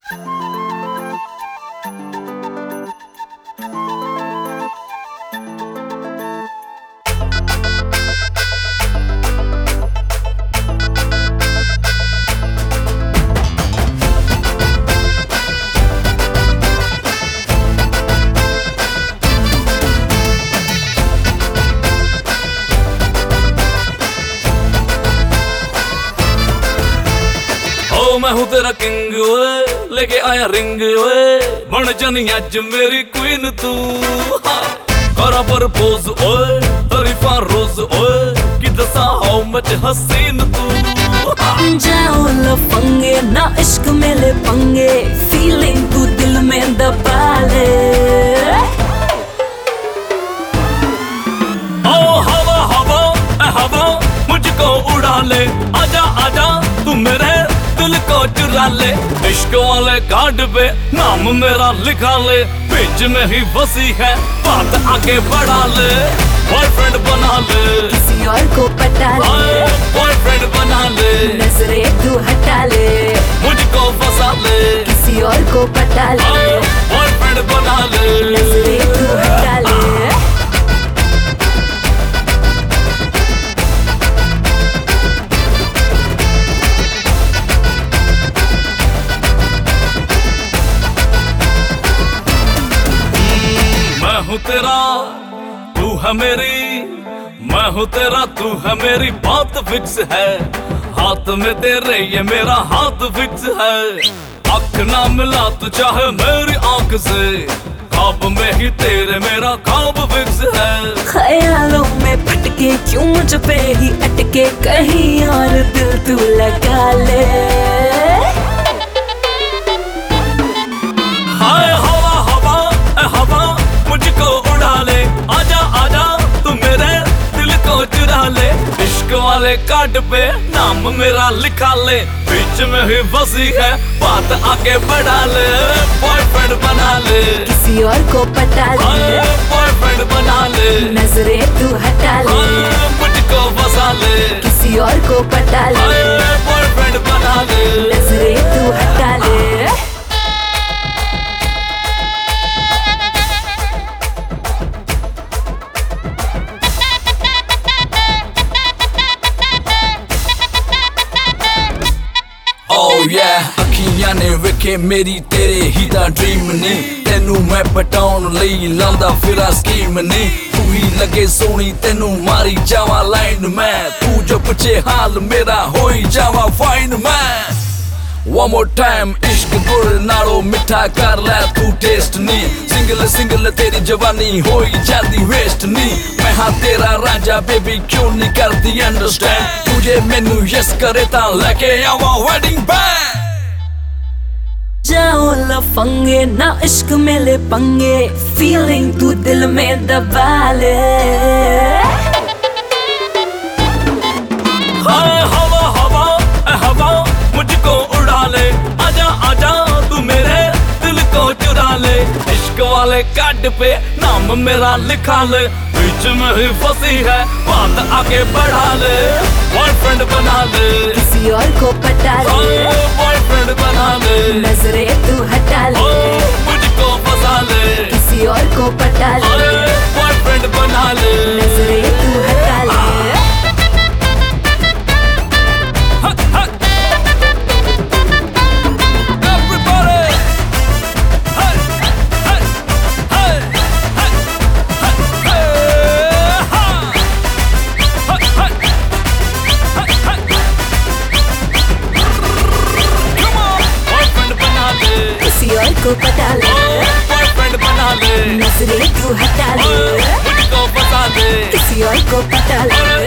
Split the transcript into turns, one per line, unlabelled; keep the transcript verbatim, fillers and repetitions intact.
मैं हूँ तेरा किंग ओए, लेके आया रिंग ओए, बन जानी अज मेरी क्वीन तू। करा प्रपोज ओए, तरीफा रोज ओए, कि दसा हाउ मच हसीन तू।
जाओ लफंगे ना इश्क में ले पंगे, फीलिंग तू दिल में दबा ले।
ओ हवा हवा ए हवा मुझको उड़ा ले, आजा आजा तू मेरे दिल को चुरा ले। इश्क वाले कार्ड पे नाम मेरा लिखा ले, बीच में ही बसी है बात आगे बढ़ा ले। बॉयफ्रेंड बना ले,
किसी और को पटा ले,
बॉयफ्रेंड बना ले,
नजरें तू हटा ले,
मुझको फंसा ले,
किसी और को पटा ले,
बॉयफ्रेंड बना ले,
नजरें तू हटा ले।
मैं हूँ तेरा तू है मेरी, मैं हूँ तेरा तू है मेरी, बात फिक्स है। हाथ में तेरे ये मेरा हाथ फिक्स है। आँख ना मिला तू चाहे मेरी आँख से, ख्वाब में ही तेरे मेरा ख्वाब फिक्स है।
ख्यालों में भटके क्यों मुझ पे ही अटके, कहीं और दिल तू लगा ले।
हाय हवा हवा ए हवा मुझको उड़ा ले, आजा आजा तू मेरे दिल को चुरा ले। इश्क वाले कार्ड पे नाम मेरा लिखा ले, बीच में ही बसी है बात आगे बढ़ा ले। बॉयफ्रेंड बना ले,
किसी और को पटा ले,
बॉयफ्रेंड बना ले,
नजरें तू हटा ले,
मुझको फंसा ले,
किसी और को पटा ले,
बॉयफ्रेंड बना ले,
नजरें तू हटा ले।
Oh yeah, अखियां ने वेखे मेरी तेरे ही दा ड्रीम ने, तेनू मैं पटाउन लई लांदा फिरा स्कीम ने। तू ही लगे सोनी तेनू मारी जावा लाइन में, तू जो पूछे हाल मेरा होई जावा फाइन मैं। One more time इश्क गुड़ नालों मिठा कर ले तू टेस्ट नी, सिंगल सिंगल तेरी जवानी होई जाती वेस्ट नी। मैं हाँ तेरा राजा बेबी क्यों नहीं करती अंडरस्टैंड, तुझे मैनू यस करे ता लेके आवा वेडिंग बैंड।
जाओ लफंगे ना इश्क में ले पंगे, फीलिंग तू दिल में दबा ले।
हाँ हवा हवा ए हवा मुझको उड़ा ले, आजा आजा तू मेरे दिल को चुरा ले। इश्क वाले कार्ड पे नाम मेरा लिखा ले, बीच में ही फंसी है बात आगे बढ़ा ले। बॉयफ्रेंड बना ले,
किसी और को पटा ले,
बॉयफ्रेंड बना ले,
नजरें तू हटा ले,
मुझको फंसा ले,
किसी और को पटा ले,
बॉयफ्रेंड बना ले,
नजरें तू हटा ले। को पटा ले,
बॉयफ्रेंड बना ले,
नजरें तू हटा ले,
मुझको फंसा ले,
किसी और को पटा ले।